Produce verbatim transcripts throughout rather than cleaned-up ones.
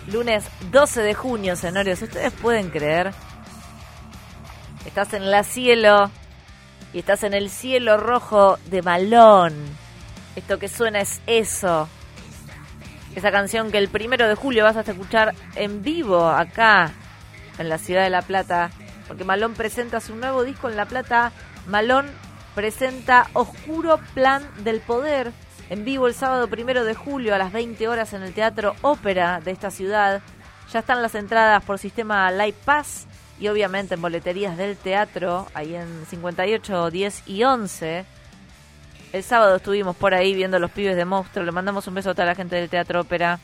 Lunes doce de junio, señores. ¿Ustedes pueden creer? Estás en la cielo y estás en el cielo rojo de Malón. Esto que suena es eso. Esa canción que el primero de julio vas a escuchar en vivo acá en la ciudad de La Plata. Porque Malón presenta su nuevo disco en La Plata. Malón presenta Oscuro Plan del Poder en vivo el sábado primero de julio a las veinte horas en el Teatro Ópera de esta ciudad. Ya están las entradas por sistema Live Pass y obviamente en boleterías del teatro, ahí en cincuenta y ocho, diez y once. El sábado estuvimos por ahí viendo Los Pibes de Monstruo. Le mandamos un beso a toda la gente del Teatro Ópera.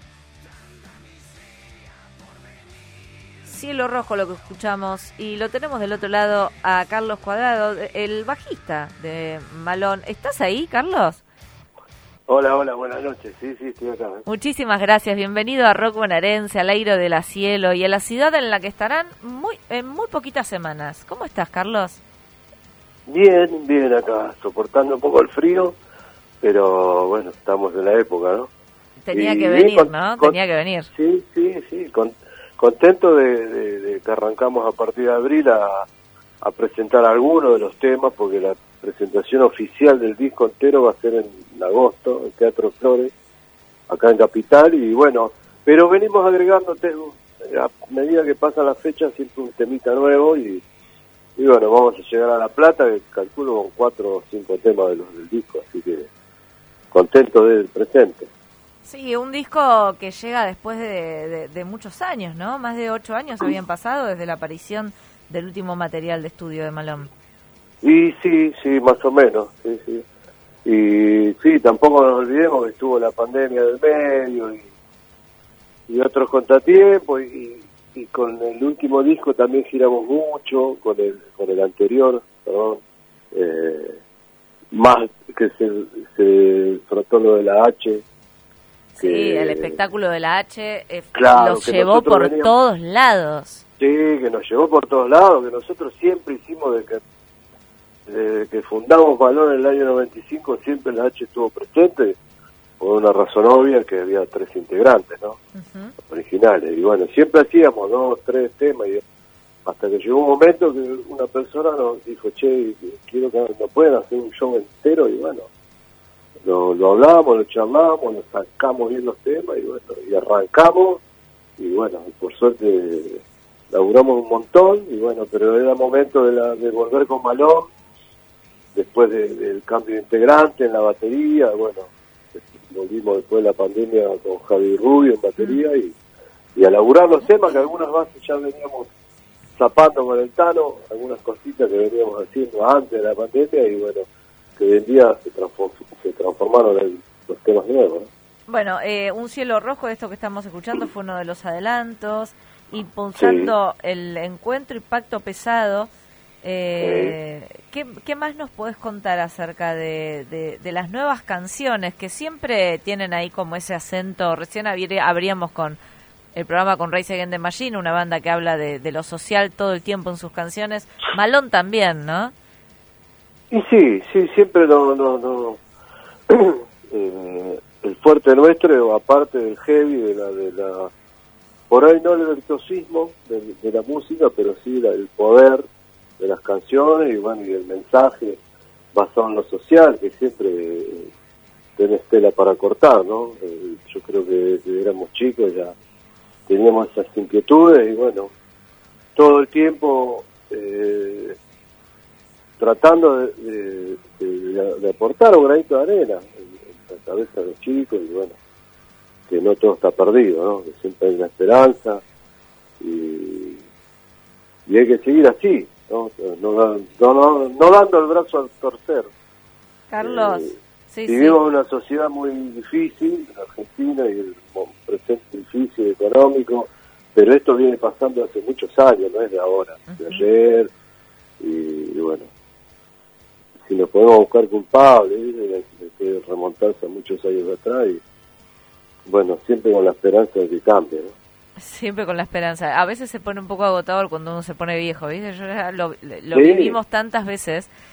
Cielo rojo lo que escuchamos, y lo tenemos del otro lado a Carlos Cuadrado, el bajista de Malón. ¿Estás ahí, Carlos? Hola, hola, buenas noches. Sí, sí, estoy acá. ¿eh? Muchísimas gracias. Bienvenido a Rock Bonaerense, al aire de la cielo y a la ciudad en la que estarán muy en muy poquitas semanas. ¿Cómo estás, Carlos? Bien, bien acá, soportando un poco el frío, pero bueno, estamos en la época, ¿no? Tenía y, que venir, con, ¿no? Con, Tenía que venir. Sí, sí, sí. Con, contento de, de, de que arrancamos a partir de abril a, a presentar algunos de los temas, porque la presentación oficial del disco entero va a ser en agosto, en Teatro Flores, acá en Capital, y bueno, pero venimos agregando, te, a medida que pasa la fecha, siempre un temita nuevo, y, y bueno, vamos a llegar a La Plata, que calculo con cuatro o cinco temas de los del disco, así que contento del presente. Sí, un disco que llega después de, de, de muchos años, ¿no? Más de ocho años habían pasado desde la aparición del último material de estudio de Malón. Y sí, sí, más o menos, sí, sí. Y sí, tampoco nos olvidemos que estuvo la pandemia del medio y, y otros contratiempos, y, y con el último disco también giramos mucho, con el con el anterior, perdón, eh, más que se, se trató lo de la H. Sí, que, el espectáculo de la H eh, claro, los llevó por veníamos, todos lados. Sí, que nos llevó por todos lados, que nosotros siempre hicimos de que desde que fundamos Malón en el año noventa y cinco, siempre la H estuvo presente, por una razón obvia, que había tres integrantes, ¿no? Uh-huh. Originales. Y bueno, siempre hacíamos dos, tres temas, y hasta que llegó un momento que una persona nos dijo, che, quiero que nos puedan hacer un show entero, y bueno, lo, lo hablamos, lo charlamos, lo sacamos bien los temas, y bueno, y arrancamos, y bueno, y por suerte laburamos un montón, y bueno, pero era momento de, la, de volver con Malón, después de, del cambio de integrante en la batería. Bueno, volvimos después de la pandemia con Javi Rubio en batería, y, y a laburar los temas que algunas bases ya veníamos zapando con el Tano, algunas cositas que veníamos haciendo antes de la pandemia, y bueno, que hoy en día se, transform, se transformaron en los temas nuevos, ¿no? Bueno, eh, Un Cielo Rojo, esto que estamos escuchando, fue uno de los adelantos, impulsando sí. el encuentro y Pacto Pesado. Eh, sí. ¿qué, ¿Qué más nos podés contar acerca de, de, de las nuevas canciones que siempre tienen ahí como ese acento? Recién abríamos con el programa con Rise Against the Machine, una banda que habla de, de lo social todo el tiempo en sus canciones. Malón también, ¿no? Y sí, sí, siempre no, no, no. eh, el fuerte nuestro, aparte del heavy, de la, de la, por ahí no el virtuosismo de, de la música, pero sí la, el poder de las canciones, y bueno, y el mensaje basado en lo social, que siempre eh, tenés tela para cortar, ¿no? Eh, yo creo que desde éramos chicos ya teníamos esas inquietudes, y bueno, todo el tiempo eh, tratando de, de, de, de aportar un granito de arena en, en la cabeza de los chicos, y bueno, que no todo está perdido, ¿no? Que siempre hay una esperanza, y, y hay que seguir así, ¿no? No, no, no, no dando el brazo al torcer. Carlos, eh, sí, vivimos sí. en una sociedad muy difícil, en Argentina, y el presente difícil económico, pero esto viene pasando hace muchos años, no es de ahora, uh-huh. de ayer, y, y bueno, si nos podemos buscar culpables, hay que remontarse a muchos años atrás, y bueno, siempre con la esperanza de que cambie, ¿no? Siempre con la esperanza. A veces se pone un poco agotador cuando uno se pone viejo, ¿viste? Yo ya lo, lo sí. vivimos tantas veces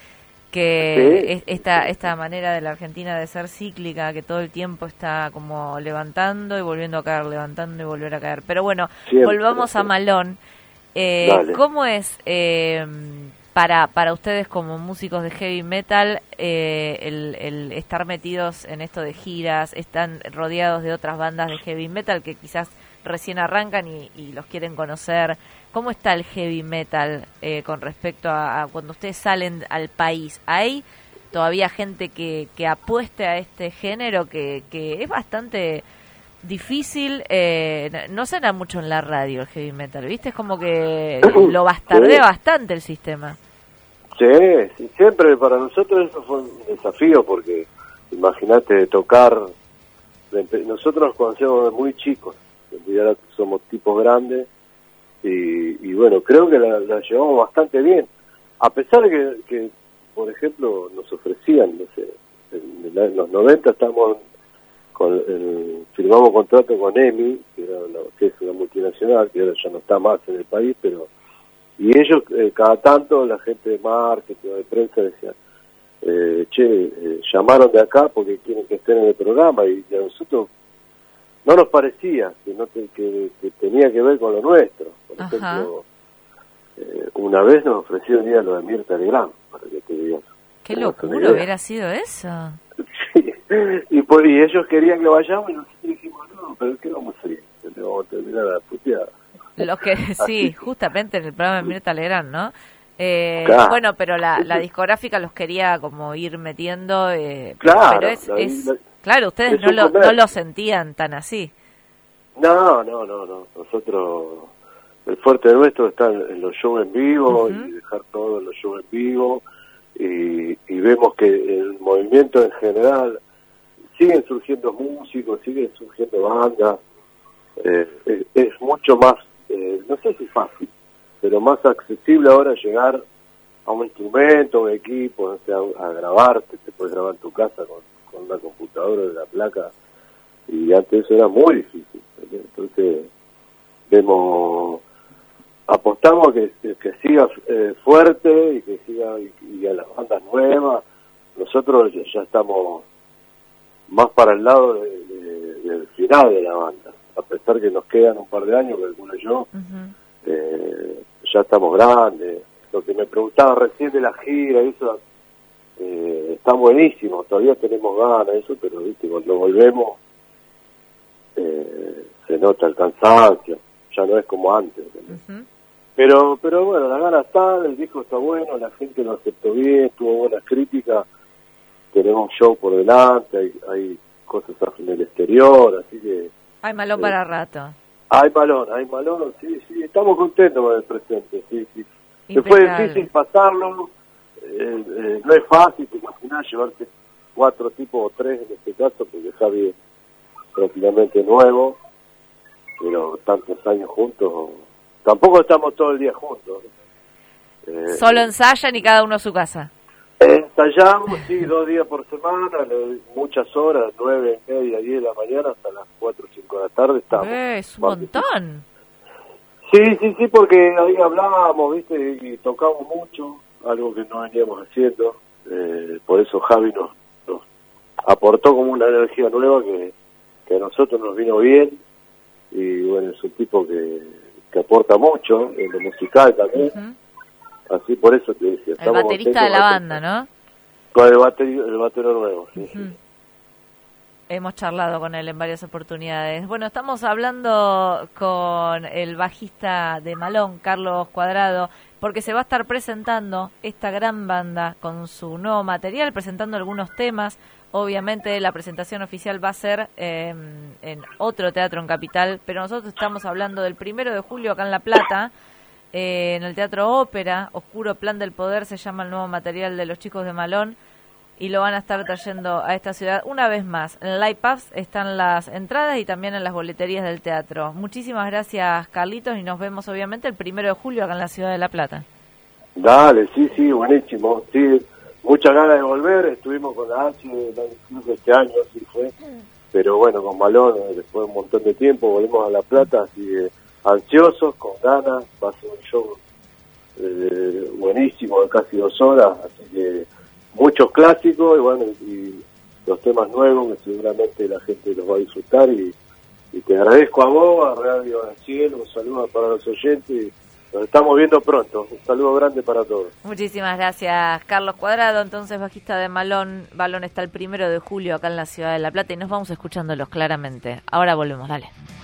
que Sí. es, esta esta manera de la Argentina de ser cíclica, que todo el tiempo está como levantando y volviendo a caer, levantando y volver a caer. Pero bueno, Siempre, volvamos a sí. Malón. Eh, Dale. ¿Cómo es eh, para para ustedes como músicos de heavy metal eh, el, el estar metidos en esto de giras, están rodeados de otras bandas de heavy metal que quizás recién arrancan y, y los quieren conocer? ¿Cómo está el heavy metal eh, con respecto a, a cuando ustedes salen al país? ¿Hay todavía gente que, que apueste a este género que, que es bastante difícil? Eh, no suena mucho en la radio el heavy metal, ¿viste? Es como que lo bastardea Sí. bastante el sistema. Sí, sí, siempre para nosotros eso fue un desafío porque imagínate tocar, nosotros nos conocemos de muy chicos, y ahora somos tipos grandes y, y bueno, creo que la, la llevamos bastante bien, a pesar de que, que por ejemplo nos ofrecían, no sé, en, en los noventa estamos con el, firmamos contrato con E M I, que, era una, que es una multinacional, que ahora ya no está más en el país, pero y ellos eh, cada tanto la gente de marketing o de prensa decía, eh, che, eh, llamaron de acá porque quieren que estén en el programa, y, y a nosotros no nos parecía que, no te, que, que tenía que ver con lo nuestro. Por Ajá. ejemplo, eh, una vez nos ofrecieron ir a lo de Mirta Legrand, para que te digas. Qué Tenemos una locura idea. hubiera sido eso. Sí. Y, por, y ellos querían que vayamos y nosotros dijimos, no, pero ¿qué vamos a ir? Le vamos a terminar a la puteada. Lo que sí, justamente en el programa de Mirta Legrand, ¿no? Eh, Claro. Bueno, pero la, la discográfica los quería como ir metiendo, eh, Claro, pero es, la- es la- claro, ustedes es no un lo, no comercio. lo sentían tan así. No, no, no, no. Nosotros, el fuerte nuestro está en, en los shows en vivo, Ujú. y dejar todo en los shows en vivo, y, y vemos que el movimiento en general siguen surgiendo músicos, siguen surgiendo bandas, eh, es, es mucho más, eh, no sé si fácil, pero más accesible ahora llegar a un instrumento, un equipo, no sé, a, a grabarte, te puedes grabar en tu casa con, con una computadora de la placa, y antes eso era muy difícil. Entonces vemos, apostamos a que, que, que siga eh, fuerte y que siga y, y a las bandas nuevas. Nosotros ya, ya estamos más para el lado de, de, del final de la banda, a pesar que nos quedan un par de años, calculo yo. Ujú. eh, ya estamos grandes. Lo que me preguntaba recién de la gira, eso eh, está buenísimo, todavía tenemos ganas, eso, pero viste, cuando volvemos eh, se nota el cansancio, ya no es como antes. Ujú. Pero pero bueno, la gana está, el disco está bueno, la gente lo aceptó bien, tuvo buenas críticas, tenemos un show por delante, hay, hay cosas en el exterior, así que Ay, malo para rato. hay malón, hay malón, sí, sí, estamos contentos con el presente, sí, sí. Que fue Impecable. difícil pasarlo, eh, eh, no es fácil, te imaginas llevarte cuatro tipos o tres en este caso, porque Javi es prácticamente nuevo, pero tantos años juntos, tampoco estamos todo el día juntos. Eh, Solo ensayan y cada uno a su casa. Ensayamos, sí, dos días por semana, le- muchas horas, nueve y media, diez de la mañana, hasta las cuatro o cinco de la tarde estamos. Eh, es un Cuando- montón. Sí, sí, sí, porque ahí hablábamos, viste, y tocamos mucho, algo que no veníamos haciendo, eh, por eso Javi nos, nos aportó como una energía nueva que, que a nosotros nos vino bien, y bueno, es un tipo que, que aporta mucho, en lo musical también, Ujú. así por eso te decía. El baterista de la banda, ¿no? Con el, bateri, el batero nuevo, sí, sí. Ujú. Hemos charlado con él en varias oportunidades. Bueno, estamos hablando con el bajista de Malón, Carlos Cuadrado, porque se va a estar presentando esta gran banda con su nuevo material, presentando algunos temas. Obviamente la presentación oficial va a ser eh, en otro teatro en Capital, pero nosotros estamos hablando del primero de julio acá en La Plata, eh, en el Teatro Ópera. Oscuro Plan del Poder se llama el nuevo material de los chicos de Malón, y lo van a estar trayendo a esta ciudad una vez más. En Live Pubs están las entradas y también en las boleterías del teatro. Muchísimas gracias, Carlitos, y nos vemos obviamente el primero de julio acá en la ciudad de La Plata. Dale, sí, sí, buenísimo, sí, muchas ganas de volver, estuvimos con la H incluso este año, así fue, pero bueno, con Malón, después de un montón de tiempo, volvemos a La Plata, así que ansiosos, con ganas, va a ser un show eh, buenísimo de casi dos horas, así que muchos clásicos y bueno, y los temas nuevos que seguramente la gente los va a disfrutar y, y te agradezco a vos, a Radio del Cielo, un saludo para los oyentes, nos estamos viendo pronto, un saludo grande para todos. Muchísimas gracias, Carlos Cuadrado, entonces bajista de Malón. Balón está el primero de julio acá en la ciudad de La Plata y nos vamos escuchándolos claramente. Ahora volvemos, dale.